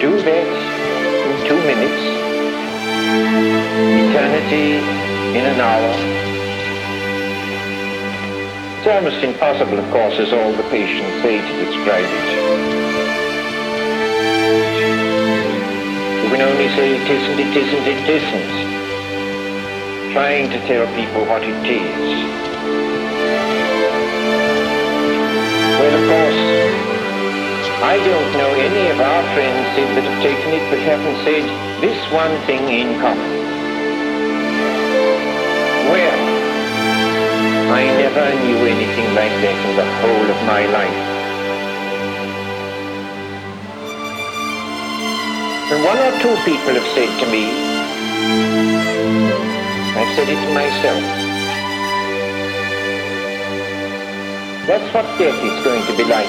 do that in 2 minutes, eternity in an hour. It's almost impossible, of course, as all the patients say, to describe it. You can only say it isn't, it isn't, it isn't, trying to tell people what it is. Well, of course, I don't know any of our friends that have taken it but haven't said this one thing in common. Well, I never knew anything like that in the whole of my life. And one or two people have said to me, I've said it to myself, that's what death is going to be like.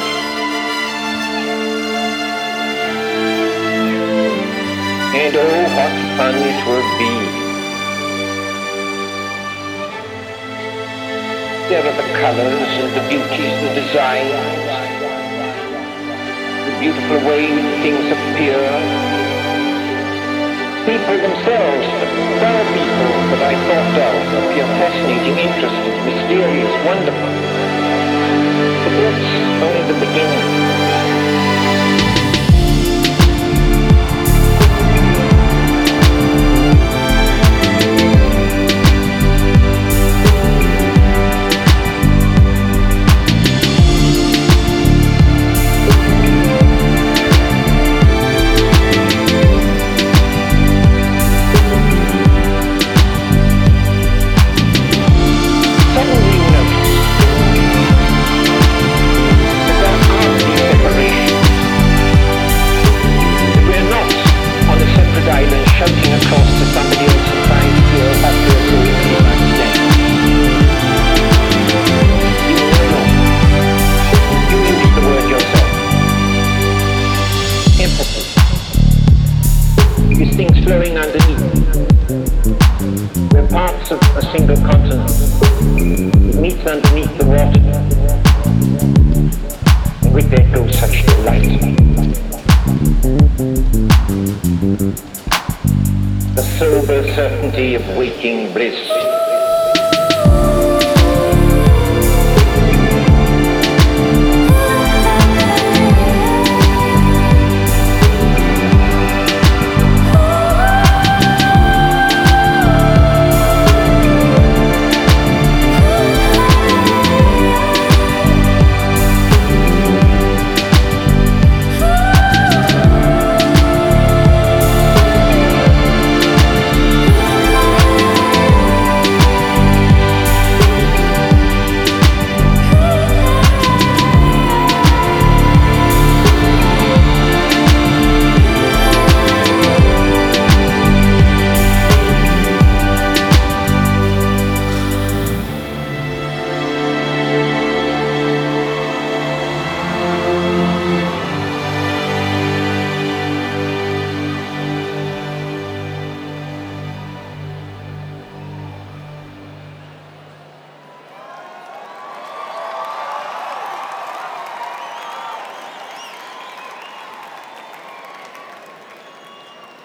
And oh, what fun it will be. There are the colors and the beauties, the designs, the beautiful way things appear. People themselves, the people that I thought of, appear fascinating, interesting, mysterious, wonderful. But that's only the beginning. Flowing underneath. We're parts of a single continent. It meets underneath the water. And with that goes such delight. The sober certainty of waking bliss.